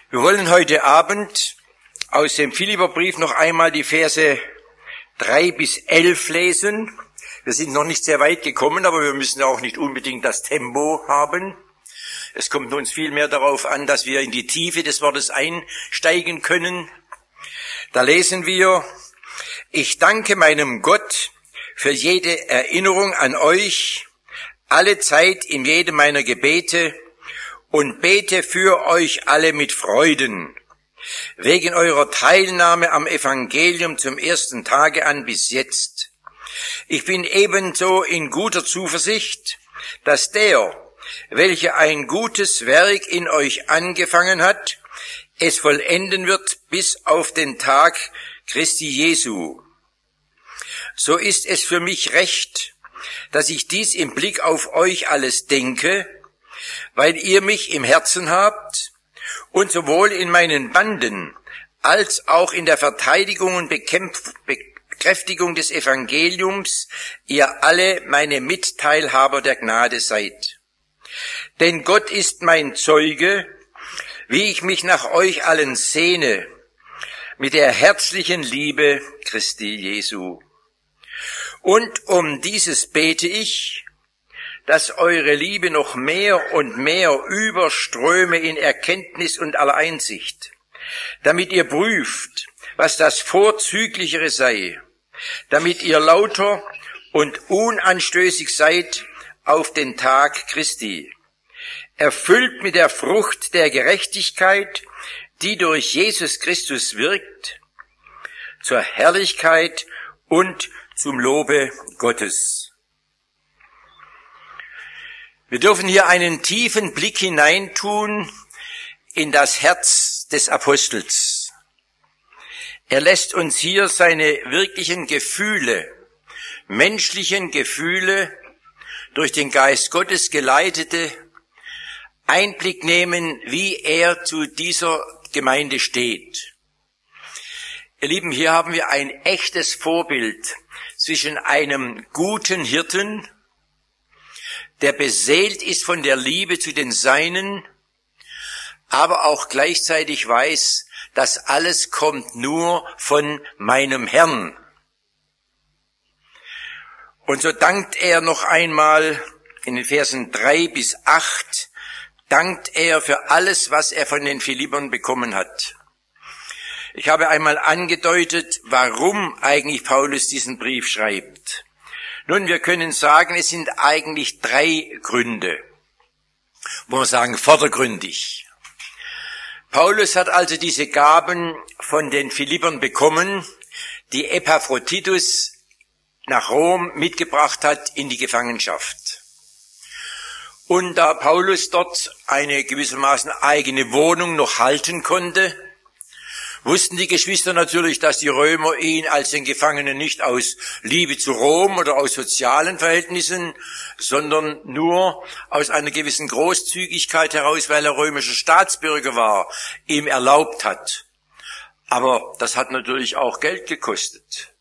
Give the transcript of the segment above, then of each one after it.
Wir wollen heute Abend aus dem Philipperbrief noch einmal die Verse 3 bis 11 lesen. Wir sind noch nicht sehr weit gekommen, aber wir müssen auch nicht unbedingt das Tempo haben. Es kommt uns vielmehr darauf an, dass wir in die Tiefe des Wortes einsteigen können. Da lesen wir: Ich danke meinem Gott für jede Erinnerung an euch, alle Zeit in jedem meiner Gebete, und bete für euch alle mit Freuden, wegen eurer Teilnahme am Evangelium zum ersten Tage an bis jetzt. Ich bin ebenso in guter Zuversicht, dass der, welcher ein gutes Werk in euch angefangen hat, es vollenden wird bis auf den Tag Christi Jesu. So ist es für mich recht, dass ich dies im Blick auf euch alles denke, weil ihr mich im Herzen habt und sowohl in meinen Banden als auch in der Verteidigung und Bekräftigung des Evangeliums ihr alle meine Mitteilhaber der Gnade seid. Denn Gott ist mein Zeuge, wie ich mich nach euch allen sehne, mit der herzlichen Liebe Christi Jesu. Und um dieses bete ich, dass eure Liebe noch mehr und mehr überströme in Erkenntnis und aller Einsicht, damit ihr prüft, was das Vorzüglichere sei, damit ihr lauter und unanstößig seid auf den Tag Christi, erfüllt mit der Frucht der Gerechtigkeit, die durch Jesus Christus wirkt, zur Herrlichkeit und zum Lobe Gottes. Wir dürfen hier einen tiefen Blick hineintun in das Herz des Apostels. Er lässt uns hier seine wirklichen Gefühle, menschlichen Gefühle, durch den Geist Gottes geleitete, Einblick nehmen, wie er zu dieser Gemeinde steht. Ihr Lieben, hier haben wir ein echtes Vorbild zwischen einem guten Hirten, der beseelt ist von der Liebe zu den Seinen, aber auch gleichzeitig weiß, dass alles kommt nur von meinem Herrn. Und so dankt er noch einmal in den Versen 3 bis 8, dankt er für alles, was er von den Philippern bekommen hat. Ich habe einmal angedeutet, warum eigentlich Paulus diesen Brief schreibt. Nun, wir können sagen, es sind eigentlich 3 Gründe, wo wir sagen, vordergründig. Paulus hat also diese Gaben von den Philippern bekommen, die Epaphroditus nach Rom mitgebracht hat in die Gefangenschaft. Und da Paulus dort eine gewissermaßen eigene Wohnung noch halten konnte, wussten die Geschwister natürlich, dass die Römer ihn als den Gefangenen nicht aus Liebe zu Rom oder aus sozialen Verhältnissen, sondern nur aus einer gewissen Großzügigkeit heraus, weil er römischer Staatsbürger war, ihm erlaubt hat. Aber das hat natürlich auch Geld gekostet.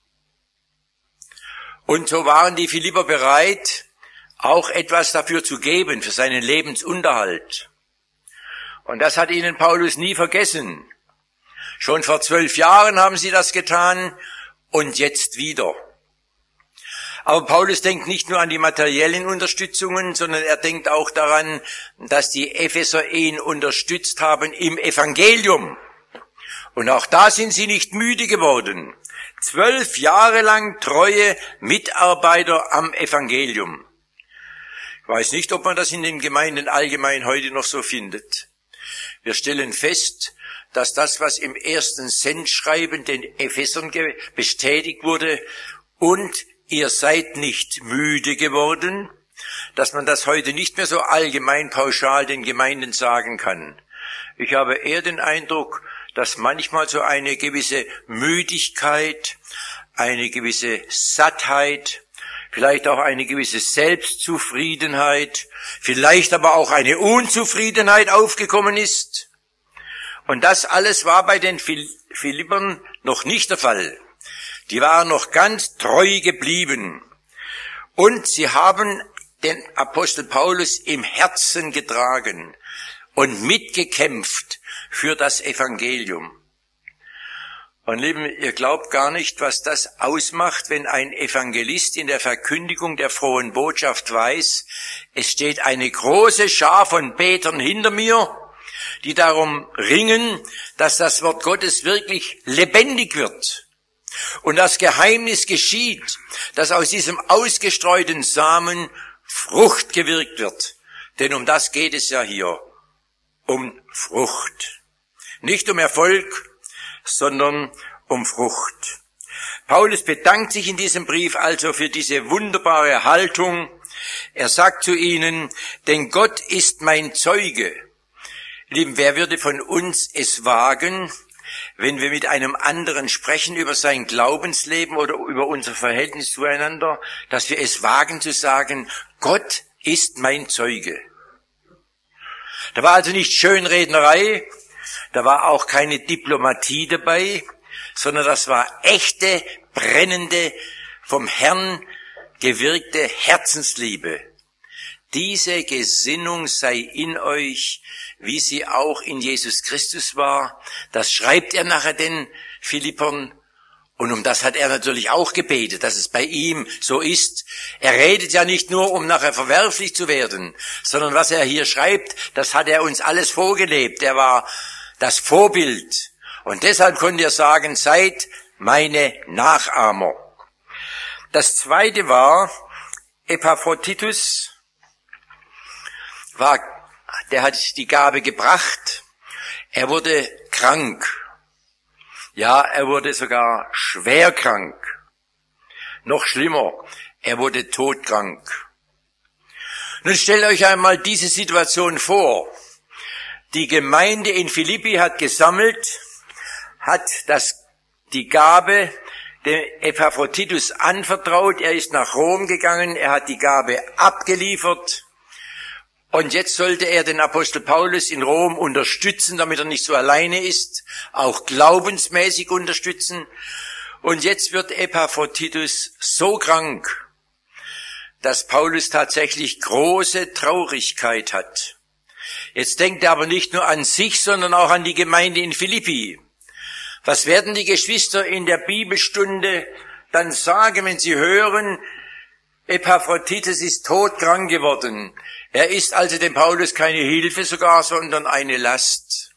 Und so waren die Philipper bereit, auch etwas dafür zu geben, für seinen Lebensunterhalt. Und das hat ihnen Paulus nie vergessen. Schon vor 12 Jahren haben sie das getan und jetzt wieder. Aber Paulus denkt nicht nur an die materiellen Unterstützungen, sondern er denkt auch daran, dass die Epheser ihn unterstützt haben im Evangelium. Und auch da sind sie nicht müde geworden. 12 Jahre lang treue Mitarbeiter am Evangelium. Ich weiß nicht, ob man das in den Gemeinden allgemein heute noch so findet. Wir stellen fest, dass das, was im ersten Sendschreiben den Ephesern bestätigt wurde, und ihr seid nicht müde geworden, dass man das heute nicht mehr so allgemein pauschal den Gemeinden sagen kann. Ich habe eher den Eindruck, dass manchmal so eine gewisse Müdigkeit, eine gewisse Sattheit, vielleicht auch eine gewisse Selbstzufriedenheit, vielleicht aber auch eine Unzufriedenheit aufgekommen ist. Und das alles war bei den Philippern noch nicht der Fall. Die waren noch ganz treu geblieben. Und sie haben den Apostel Paulus im Herzen getragen. und mitgekämpft für das Evangelium. Und Lieben, ihr glaubt gar nicht, was das ausmacht, wenn ein Evangelist in der Verkündigung der frohen Botschaft weiß, es steht eine große Schar von Betern hinter mir, die darum ringen, dass das Wort Gottes wirklich lebendig wird. Und das Geheimnis geschieht, dass aus diesem ausgestreuten Samen Frucht gewirkt wird. Denn um das geht es ja hier, um Frucht. Nicht um Erfolg, sondern um Frucht. Paulus bedankt sich in diesem Brief also für diese wunderbare Haltung. Er sagt zu ihnen, denn Gott ist mein Zeuge. Lieben, wer würde von uns es wagen, wenn wir mit einem anderen sprechen über sein Glaubensleben oder über unser Verhältnis zueinander, dass wir es wagen zu sagen, Gott ist mein Zeuge. Da war also nicht Schönrednerei, da war auch keine Diplomatie dabei, sondern das war echte, brennende, vom Herrn gewirkte Herzensliebe. Diese Gesinnung sei in euch, wie sie auch in Jesus Christus war. Das schreibt er nachher den Philippern. Und um das hat er natürlich auch gebetet, dass es bei ihm so ist. Er redet ja nicht nur, um nachher verwerflich zu werden, sondern was er hier schreibt, das hat er uns alles vorgelebt. Er war das Vorbild. Und deshalb konnte er sagen, seid meine Nachahmer. Das zweite war, Epaphroditus der hat die Gabe gebracht. Er wurde krank. Ja, er wurde sogar schwer krank. Noch schlimmer, er wurde todkrank. Nun stellt euch einmal diese Situation vor. Die Gemeinde in Philippi hat gesammelt, hat die Gabe dem Epaphroditus anvertraut. Er ist nach Rom gegangen, er hat die Gabe abgeliefert. Und jetzt sollte er den Apostel Paulus in Rom unterstützen, damit er nicht so alleine ist, auch glaubensmäßig unterstützen. Und jetzt wird Epaphroditus so krank, dass Paulus tatsächlich große Traurigkeit hat. Jetzt denkt er aber nicht nur an sich, sondern auch an die Gemeinde in Philippi. Was werden die Geschwister in der Bibelstunde dann sagen, wenn sie hören, Epaphroditus ist todkrank geworden? Er ist also dem Paulus keine Hilfe sogar, sondern eine Last.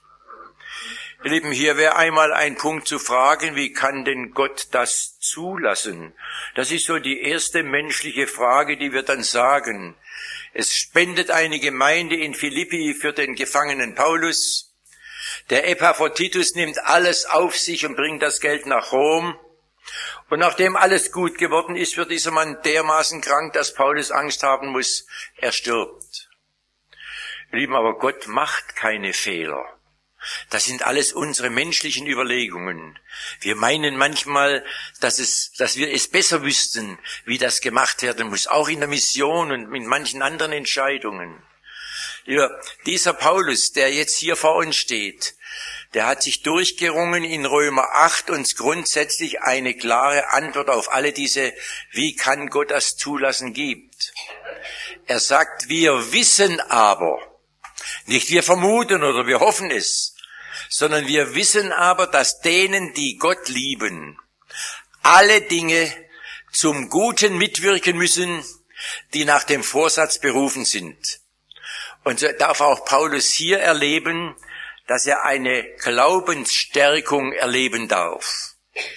Ihr Lieben, hier wäre einmal ein Punkt zu fragen, wie kann denn Gott das zulassen? Das ist so die erste menschliche Frage, die wir dann sagen. Es spendet eine Gemeinde in Philippi für den gefangenen Paulus. Der Epaphroditus nimmt alles auf sich und bringt das Geld nach Rom. Und nachdem alles gut geworden ist, wird dieser Mann dermaßen krank, dass Paulus Angst haben muss, er stirbt. Lieben, aber Gott macht keine Fehler. Das sind alles unsere menschlichen Überlegungen. Wir meinen manchmal, dass wir es besser wüssten, wie das gemacht werden muss, auch in der Mission und mit manchen anderen Entscheidungen. Ja, dieser Paulus, der jetzt hier vor uns steht, der hat sich durchgerungen in Römer 8 uns grundsätzlich eine klare Antwort auf alle diese, wie kann Gott das zulassen, gibt. Er sagt, wir wissen aber, nicht wir vermuten oder wir hoffen es, sondern wir wissen aber, dass denen, die Gott lieben, alle Dinge zum Guten mitwirken müssen, die nach dem Vorsatz berufen sind. Und so darf auch Paulus hier erleben, dass er eine Glaubensstärkung erleben darf.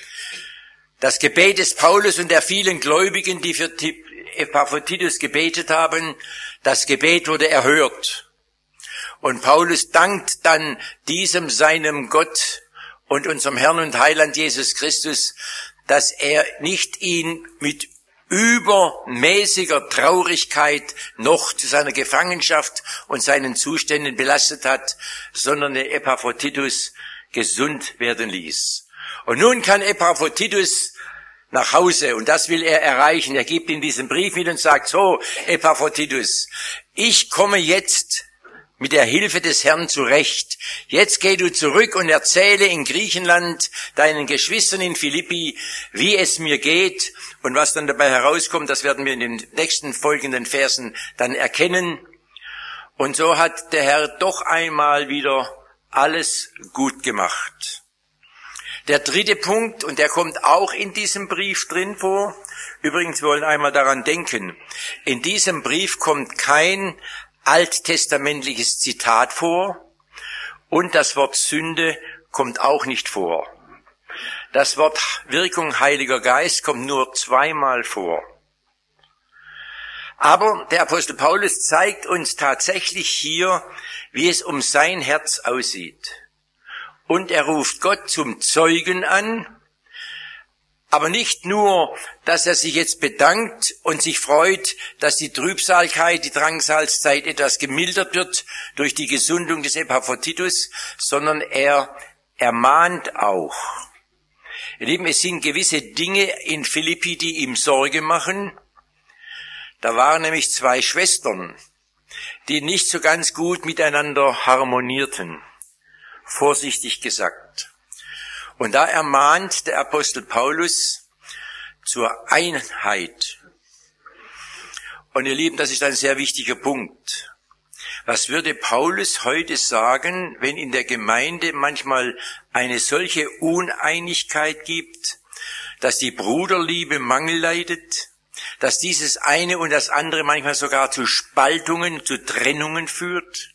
Das Gebet des Paulus und der vielen Gläubigen, die für Epaphroditus gebetet haben, das Gebet wurde erhört. Und Paulus dankt dann diesem seinem Gott und unserem Herrn und Heiland Jesus Christus, dass er nicht ihn mit übermäßiger Traurigkeit noch zu seiner Gefangenschaft und seinen Zuständen belastet hat, sondern den Epaphroditus gesund werden ließ. Und nun kann Epaphroditus nach Hause und das will er erreichen. Er gibt in diesem Brief mit und sagt, so Epaphroditus, ich komme jetzt mit der Hilfe des Herrn zurecht. Jetzt geh du zurück und erzähle in Griechenland deinen Geschwistern in Philippi, wie es mir geht. Und was dann dabei herauskommt, das werden wir in den nächsten folgenden Versen dann erkennen. Und so hat der Herr doch einmal wieder alles gut gemacht. Der dritte Punkt, und der kommt auch in diesem Brief drin vor. Übrigens, wir wollen einmal daran denken. In diesem Brief kommt kein alttestamentliches Zitat vor und das Wort Sünde kommt auch nicht vor. Das Wort Wirkung Heiliger Geist kommt nur zweimal vor. Aber der Apostel Paulus zeigt uns tatsächlich hier, wie es um sein Herz aussieht. Und er ruft Gott zum Zeugen an, aber nicht nur, dass er sich jetzt bedankt und sich freut, dass die Trübsalkeit, die Drangsalzzeit etwas gemildert wird durch die Gesundung des Epaphroditus, sondern er ermahnt auch. Ihr Lieben, es sind gewisse Dinge in Philippi, die ihm Sorge machen. Da waren nämlich zwei Schwestern, die nicht so ganz gut miteinander harmonierten. Vorsichtig gesagt. Und da ermahnt der Apostel Paulus zur Einheit. Und ihr Lieben, das ist ein sehr wichtiger Punkt. Was würde Paulus heute sagen, wenn in der Gemeinde manchmal eine solche Uneinigkeit gibt, dass die Bruderliebe Mangel leidet, dass dieses eine und das andere manchmal sogar zu Spaltungen, zu Trennungen führt?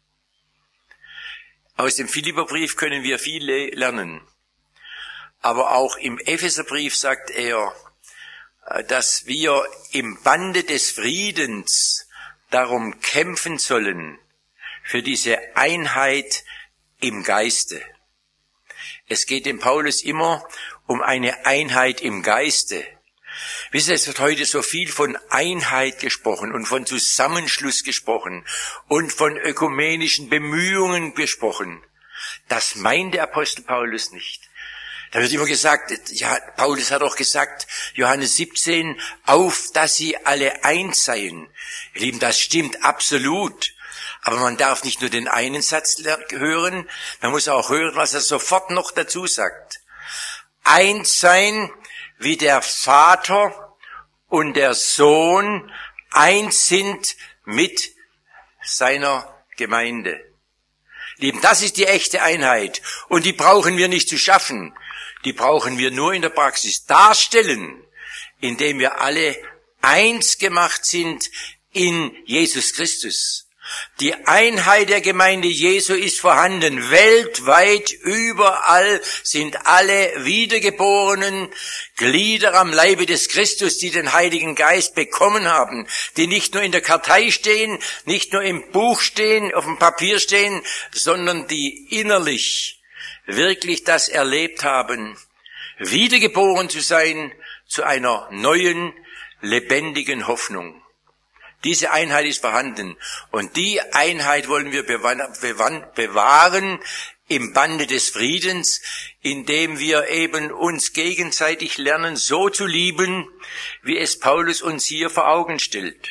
Aus dem Philipperbrief können wir viel lernen. Aber auch im Epheserbrief sagt er, dass wir im Bande des Friedens darum kämpfen sollen, für diese Einheit im Geiste. Es geht dem Paulus immer um eine Einheit im Geiste. Wisst ihr, es wird heute so viel von Einheit gesprochen und von Zusammenschluss gesprochen und von ökumenischen Bemühungen gesprochen. Das meint der Apostel Paulus nicht. Da wird immer gesagt, ja, Paulus hat doch gesagt, Johannes 17, auf, dass sie alle eins seien. Ihr Lieben, das stimmt absolut. Aber man darf nicht nur den einen Satz hören, man muss auch hören, was er sofort noch dazu sagt. Eins sein, wie der Vater und der Sohn eins sind mit seiner Gemeinde. Lieben, das ist die echte Einheit. Und die brauchen wir nicht zu schaffen. Die brauchen wir nur in der Praxis darstellen, indem wir alle eins gemacht sind in Jesus Christus. Die Einheit der Gemeinde Jesu ist vorhanden. Weltweit, überall sind alle wiedergeborenen Glieder am Leibe des Christus, die den Heiligen Geist bekommen haben, die nicht nur in der Kartei stehen, nicht nur im Buch stehen, auf dem Papier stehen, sondern die innerlich wirklich das erlebt haben, wiedergeboren zu sein zu einer neuen, lebendigen Hoffnung. Diese Einheit ist vorhanden und die Einheit wollen wir bewahren im Bande des Friedens, indem wir eben uns gegenseitig lernen, so zu lieben, wie es Paulus uns hier vor Augen stellt.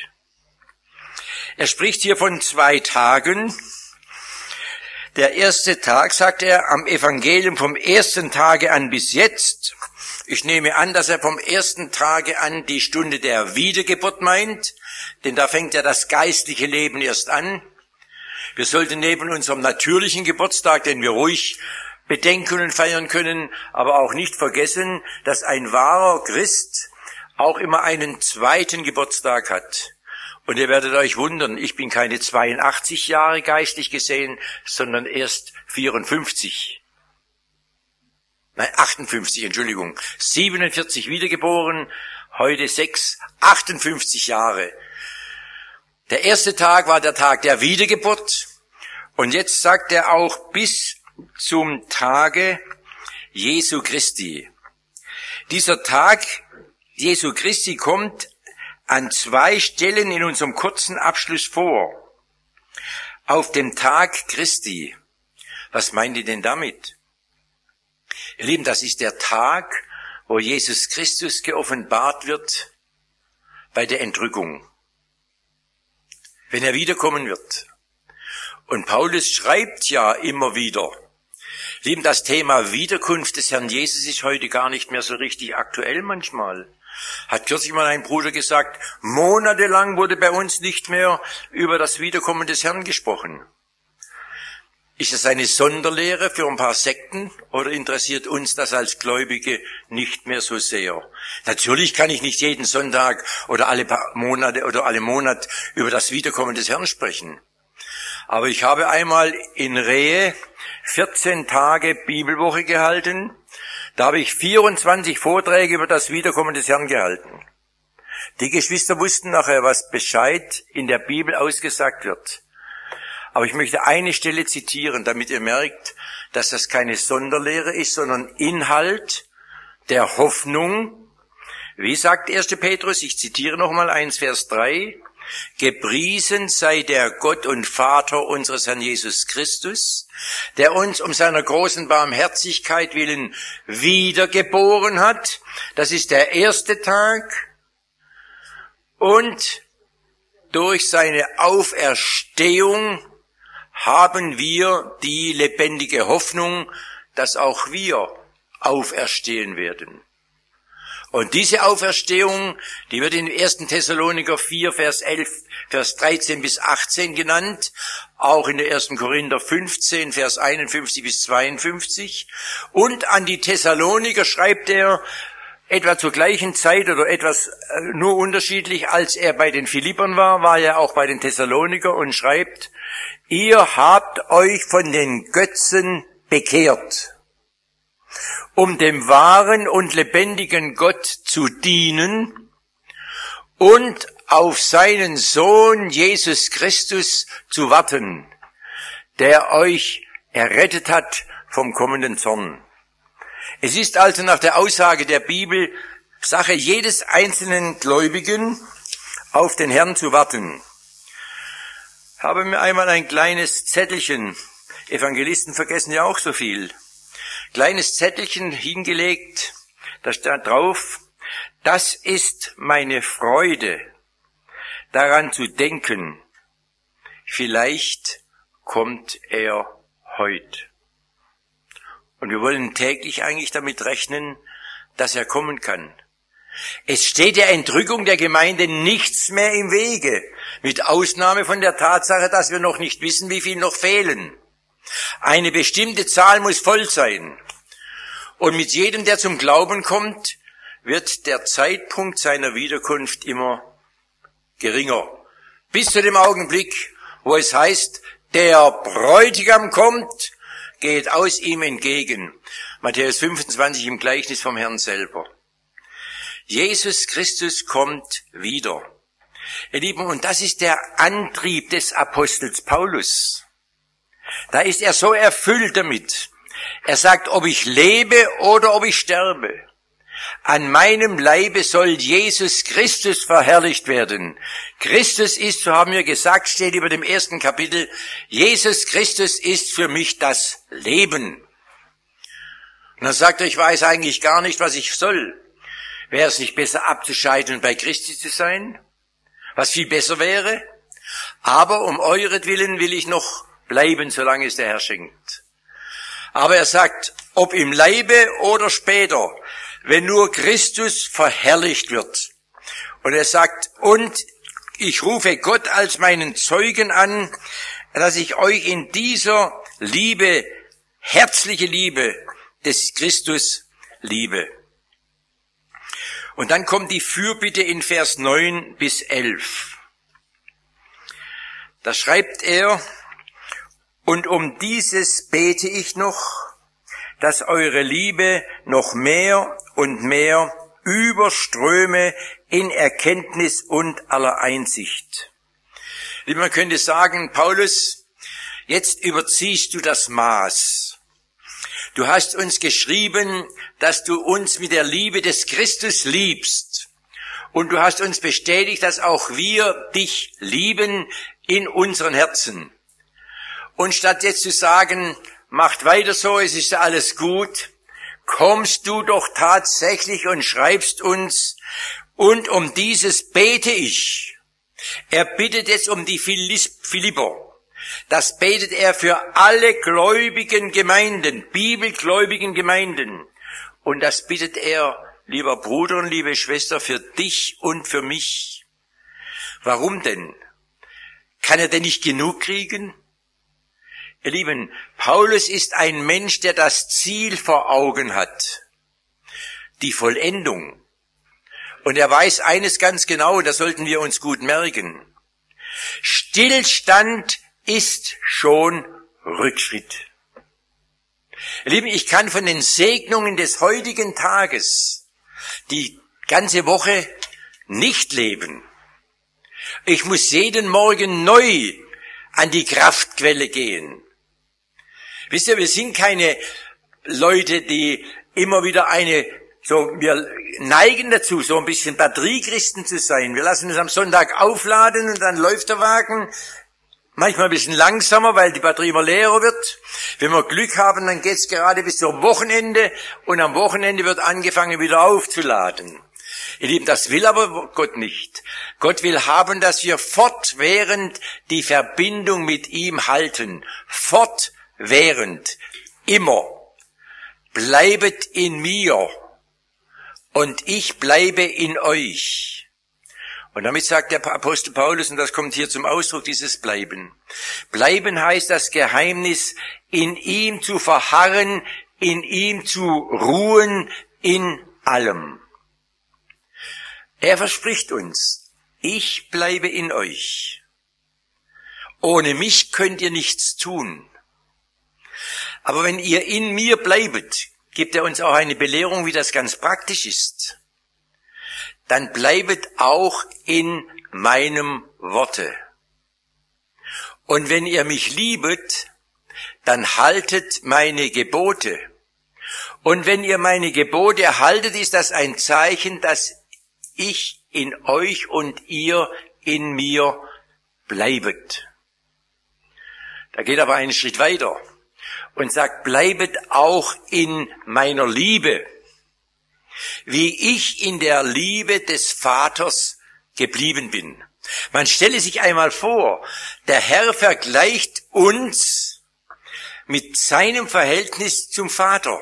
Er spricht hier von 2 Tagen. Der erste Tag, sagt er, am Evangelium vom ersten Tage an bis jetzt. Ich nehme an, dass er vom ersten Tage an die Stunde der Wiedergeburt meint, denn da fängt ja das geistliche Leben erst an. Wir sollten neben unserem natürlichen Geburtstag, den wir ruhig bedenken und feiern können, aber auch nicht vergessen, dass ein wahrer Christ auch immer einen zweiten Geburtstag hat. Und ihr werdet euch wundern, ich bin keine 82 Jahre geistlich gesehen, sondern erst 54. Nein, 58, Entschuldigung. 47 wiedergeboren, heute 6, 58 Jahre. Der erste Tag war der Tag der Wiedergeburt. Und jetzt sagt er auch bis zum Tage Jesu Christi. Dieser Tag Jesu Christi kommt an 2 Stellen in unserem kurzen Abschluss vor. Auf dem Tag Christi. Was meint ihr denn damit? Ihr Lieben, das ist der Tag, wo Jesus Christus geoffenbart wird bei der Entrückung, wenn er wiederkommen wird. Und Paulus schreibt ja immer wieder, Lieben, das Thema Wiederkunft des Herrn Jesus ist heute gar nicht mehr so richtig aktuell manchmal. Hat kürzlich mal ein Bruder gesagt, monatelang wurde bei uns nicht mehr über das Wiederkommen des Herrn gesprochen. Ist es eine Sonderlehre für ein paar Sekten oder interessiert uns das als Gläubige nicht mehr so sehr? Natürlich kann ich nicht jeden Sonntag oder alle paar Monate oder alle Monat über das Wiederkommen des Herrn sprechen. Aber ich habe einmal in Rehe 14 Tage Bibelwoche gehalten. Da habe ich 24 Vorträge über das Wiederkommen des Herrn gehalten. Die Geschwister wussten nachher, was Bescheid in der Bibel ausgesagt wird. Aber ich möchte eine Stelle zitieren, damit ihr merkt, dass das keine Sonderlehre ist, sondern Inhalt der Hoffnung. Wie sagt 1. Petrus, ich zitiere nochmal 1, Vers 3, gepriesen sei der Gott und Vater unseres Herrn Jesus Christus, der uns um seiner großen Barmherzigkeit willen wiedergeboren hat. Das ist der erste Tag. Und durch seine Auferstehung haben wir die lebendige Hoffnung, dass auch wir auferstehen werden. Und diese Auferstehung, die wird in 1. Thessaloniker 4, Vers 11, Vers 13 bis 18 genannt, auch in der 1. Korinther 15, Vers 51 bis 52. Und an die Thessaloniker schreibt er etwa zur gleichen Zeit oder etwas nur unterschiedlich, als er bei den Philippern war er auch bei den Thessaloniker und schreibt, ihr habt euch von den Götzen bekehrt, um dem wahren und lebendigen Gott zu dienen und auf seinen Sohn Jesus Christus zu warten, der euch errettet hat vom kommenden Zorn. Es ist also nach der Aussage der Bibel Sache jedes einzelnen Gläubigen, auf den Herrn zu warten. Ich habe mir einmal ein kleines Zettelchen, Evangelisten vergessen ja auch so viel, kleines Zettelchen hingelegt, da stand drauf, das ist meine Freude, daran zu denken, vielleicht kommt er heute. Und wir wollen täglich eigentlich damit rechnen, dass er kommen kann. Es steht der Entrückung der Gemeinde nichts mehr im Wege, mit Ausnahme von der Tatsache, dass wir noch nicht wissen, wie viel noch fehlen. Eine bestimmte Zahl muss voll sein. Und mit jedem, der zum Glauben kommt, wird der Zeitpunkt seiner Wiederkunft immer geringer. Bis zu dem Augenblick, wo es heißt, der Bräutigam kommt, geht aus ihm entgegen. Matthäus 25 im Gleichnis vom Herrn selber. Jesus Christus kommt wieder. Ihr Lieben, und das ist der Antrieb des Apostels Paulus. Da ist er so erfüllt damit. Er sagt, ob ich lebe oder ob ich sterbe. An meinem Leibe soll Jesus Christus verherrlicht werden. Christus ist, so haben wir gesagt, steht über dem 1. Kapitel, Jesus Christus ist für mich das Leben. Und dann sagt er, ich weiß eigentlich gar nicht, was ich soll. Wäre es nicht besser abzuscheiden und bei Christi zu sein? Was viel besser wäre? Aber um euretwillen will ich noch bleiben, solange es der Herr schenkt. Aber er sagt, ob im Leibe oder später, wenn nur Christus verherrlicht wird. Und er sagt, und ich rufe Gott als meinen Zeugen an, dass ich euch in dieser Liebe, herzliche Liebe des Christus liebe. Und dann kommt die Fürbitte in Vers 9 bis 11. Da schreibt er, und um dieses bete ich noch, dass eure Liebe noch mehr und mehr überströme in Erkenntnis und aller Einsicht. Man könnte sagen, Paulus, jetzt überziehst du das Maß. Du hast uns geschrieben, dass du uns mit der Liebe des Christus liebst. Und du hast uns bestätigt, dass auch wir dich lieben in unseren Herzen. Und statt jetzt zu sagen, macht weiter so, es ist alles gut, kommst du doch tatsächlich und schreibst uns, und um dieses bete ich. Er bittet jetzt um die Philipper. Das betet er für alle gläubigen Gemeinden, bibelgläubigen Gemeinden. Und das bittet er lieber Bruder und liebe Schwester, für dich und für mich. Warum denn? Kann er denn nicht genug kriegen? Ihr Lieben, Paulus ist ein Mensch, der das Ziel vor Augen hat. Die Vollendung. Und er weiß eines ganz genau, das sollten wir uns gut merken. Stillstand ist schon Rückschritt. Ihr Lieben, ich kann von den Segnungen des heutigen Tages die ganze Woche nicht leben. Ich muss jeden Morgen neu an die Kraftquelle gehen. Wisst ihr, wir sind keine Leute, die immer wieder wir neigen dazu, so ein bisschen Batteriechristen zu sein. Wir lassen uns am Sonntag aufladen und dann läuft der Wagen. Manchmal ein bisschen langsamer, weil die Batterie immer leerer wird. Wenn wir Glück haben, dann geht's gerade bis zum Wochenende und am Wochenende wird angefangen, wieder aufzuladen. Ihr Lieben, das will aber Gott nicht. Gott will haben, dass wir fortwährend die Verbindung mit ihm halten. Fortwährend. Immer. Bleibet in mir und ich bleibe in euch. Und damit sagt der Apostel Paulus, und das kommt hier zum Ausdruck, dieses Bleiben. Bleiben heißt das Geheimnis, in ihm zu verharren, in ihm zu ruhen, in allem. Er verspricht uns, ich bleibe in euch. Ohne mich könnt ihr nichts tun. Aber wenn ihr in mir bleibet, gibt er uns auch eine Belehrung, wie das ganz praktisch ist. Dann bleibet auch in meinem Worte. Und wenn ihr mich liebet, dann haltet meine Gebote. Und wenn ihr meine Gebote haltet, ist das ein Zeichen, dass ich in euch und ihr in mir bleibet. Da geht aber einen Schritt weiter und sagt, bleibet auch in meiner Liebe, wie ich in der Liebe des Vaters geblieben bin. Man stelle sich einmal vor, der Herr vergleicht uns mit seinem Verhältnis zum Vater.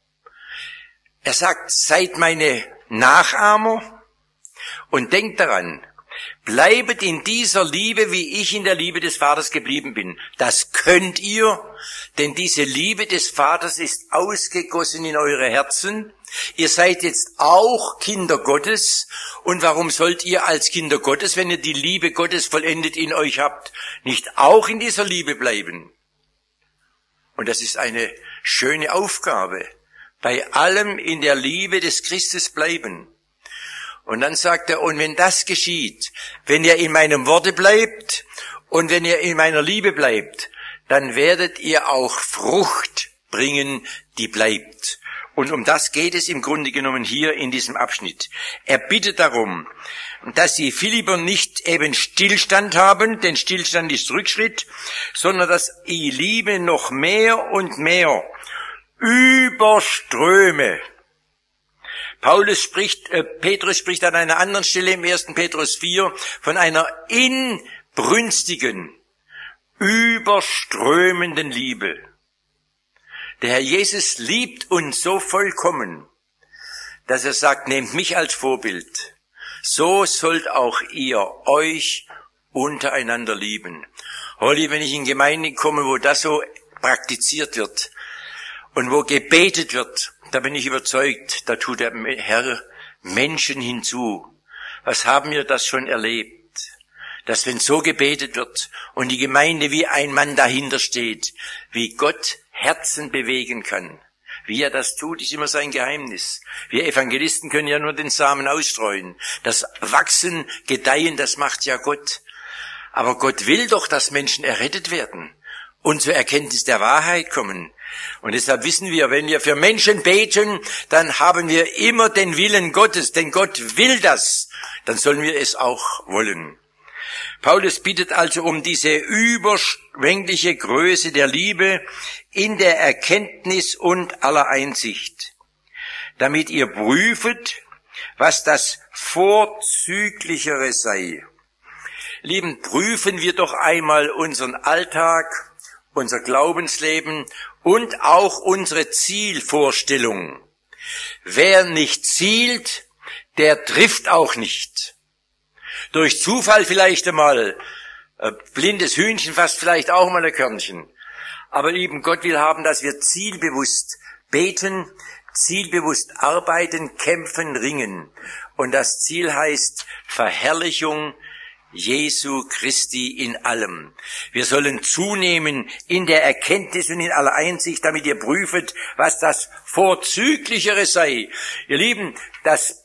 Er sagt, seid meine Nachahmer und denkt daran, bleibet in dieser Liebe, wie ich in der Liebe des Vaters geblieben bin. Das könnt ihr, denn diese Liebe des Vaters ist ausgegossen in eure Herzen. Ihr seid jetzt auch Kinder Gottes. Und warum sollt ihr als Kinder Gottes, wenn ihr die Liebe Gottes vollendet in euch habt, nicht auch in dieser Liebe bleiben? Und das ist eine schöne Aufgabe. Bei allem in der Liebe des Christus bleiben. Und dann sagt er, und wenn das geschieht, wenn ihr in meinem Worte bleibt und wenn ihr in meiner Liebe bleibt, dann werdet ihr auch Frucht bringen, die bleibt. Und um das geht es im Grunde genommen hier in diesem Abschnitt. Er bittet darum, dass die Philipper nicht eben Stillstand haben, denn Stillstand ist Rückschritt, sondern dass die Liebe noch mehr und mehr überströme. Petrus spricht an einer anderen Stelle im 1. Petrus 4 von einer inbrünstigen, überströmenden Liebe. Der Herr Jesus liebt uns so vollkommen, dass er sagt, nehmt mich als Vorbild. So sollt auch ihr euch untereinander lieben. Holly, wenn ich in Gemeinden komme, wo das so praktiziert wird und wo gebetet wird, da bin ich überzeugt, da tut der Herr Menschen hinzu. Was haben wir das schon erlebt? Dass wenn so gebetet wird und die Gemeinde wie ein Mann dahinter steht, wie Gott Herzen bewegen kann. Wie er das tut, ist immer sein Geheimnis. Wir Evangelisten können ja nur den Samen ausstreuen. Das Wachsen, Gedeihen, das macht ja Gott. Aber Gott will doch, dass Menschen errettet werden und zur Erkenntnis der Wahrheit kommen. Und deshalb wissen wir, wenn wir für Menschen beten, dann haben wir immer den Willen Gottes, denn Gott will das. Dann sollen wir es auch wollen. Paulus bittet also um diese überschwängliche Größe der Liebe in der Erkenntnis und aller Einsicht, damit ihr prüfet, was das Vorzüglichere sei. Lieben, prüfen wir doch einmal unseren Alltag, unser Glaubensleben und auch unsere Zielvorstellung. Wer nicht zielt, der trifft auch nicht. Durch Zufall vielleicht einmal, blindes Hühnchen fasst vielleicht auch mal ein Körnchen. Aber lieben Gott will haben, dass wir zielbewusst beten, zielbewusst arbeiten, kämpfen, ringen. Und das Ziel heißt Verherrlichung Jesu Christi in allem. Wir sollen zunehmen in der Erkenntnis und in aller Einsicht, damit ihr prüfet, was das Vorzüglichere sei. Ihr Lieben, das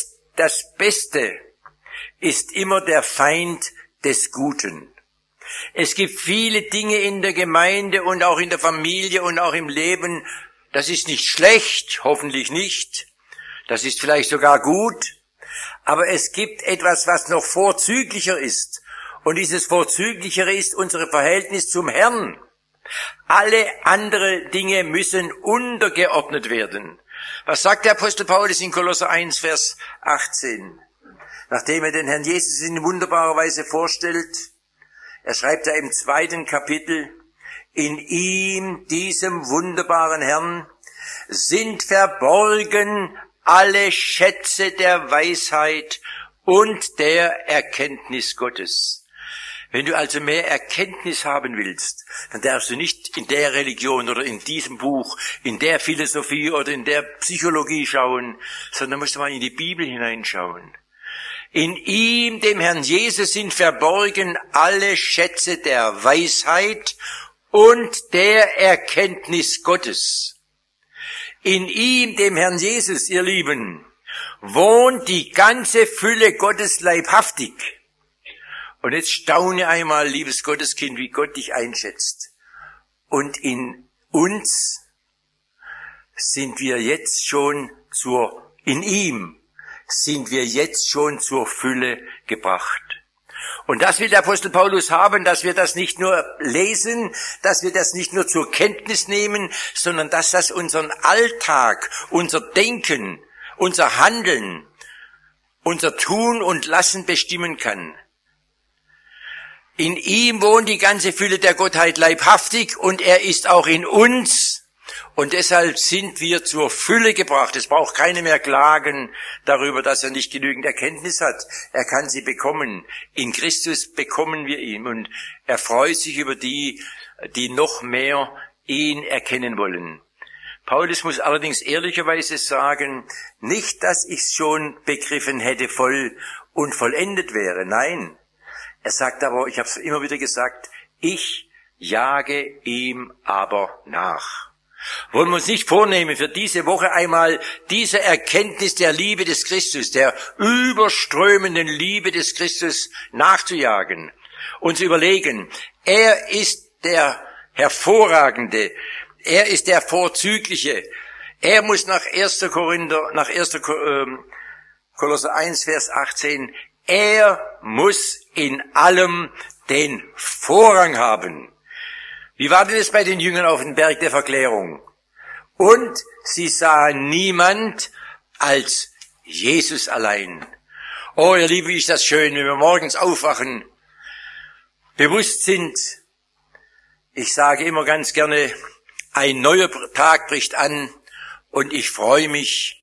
Beste ist immer der Feind des Guten. Es gibt viele Dinge in der Gemeinde und auch in der Familie und auch im Leben, das ist nicht schlecht, hoffentlich nicht. Das ist vielleicht sogar gut. Aber es gibt etwas, was noch vorzüglicher ist. Und dieses Vorzüglichere ist unser Verhältnis zum Herrn. Alle andere Dinge müssen untergeordnet werden. Was sagt der Apostel Paulus in Kolosser 1, Vers 18? Nachdem er den Herrn Jesus in wunderbarer Weise vorstellt, er schreibt da im 2. Kapitel, in ihm, diesem wunderbaren Herrn, sind verborgen alle Schätze der Weisheit und der Erkenntnis Gottes. Wenn du also mehr Erkenntnis haben willst, dann darfst du nicht in der Religion oder in diesem Buch, in der Philosophie oder in der Psychologie schauen, sondern musst du mal in die Bibel hineinschauen. In ihm, dem Herrn Jesus, sind verborgen alle Schätze der Weisheit und der Erkenntnis Gottes. In ihm, dem Herrn Jesus, ihr Lieben, wohnt die ganze Fülle Gottes leibhaftig. Und jetzt staune einmal, liebes Gotteskind, wie Gott dich einschätzt. Und in uns sind wir jetzt schon in ihm sind wir jetzt schon zur Fülle gebracht. Und das will der Apostel Paulus haben, dass wir das nicht nur lesen, dass wir das nicht nur zur Kenntnis nehmen, sondern dass das unseren Alltag, unser Denken, unser Handeln, unser Tun und Lassen bestimmen kann. In ihm wohnt die ganze Fülle der Gottheit leibhaftig und er ist auch in uns. Und deshalb sind wir zur Fülle gebracht. Es braucht keiner mehr klagen darüber, dass er nicht genügend Erkenntnis hat. Er kann sie bekommen. In Christus bekommen wir ihn. Und er freut sich über die, die noch mehr ihn erkennen wollen. Paulus muss allerdings ehrlicherweise sagen, nicht, dass ich es schon begriffen hätte, voll und vollendet wäre. Nein. Er sagt aber, ich habe es immer wieder gesagt, ich jage ihm aber nach. Wollen wir uns nicht vornehmen, für diese Woche einmal diese Erkenntnis der Liebe des Christus, der überströmenden Liebe des Christus nachzujagen und zu überlegen, er ist der Hervorragende, er ist der Vorzügliche, er muss nach 1. Kolosser 1, Vers 18, er muss in allem den Vorrang haben. Wie war denn es bei den Jüngern auf dem Berg der Verklärung? Und sie sahen niemand als Jesus allein. Oh, ihr Lieben, wie ist das schön, wenn wir morgens aufwachen, bewusst sind. Ich sage immer ganz gerne, ein neuer Tag bricht an und ich freue mich,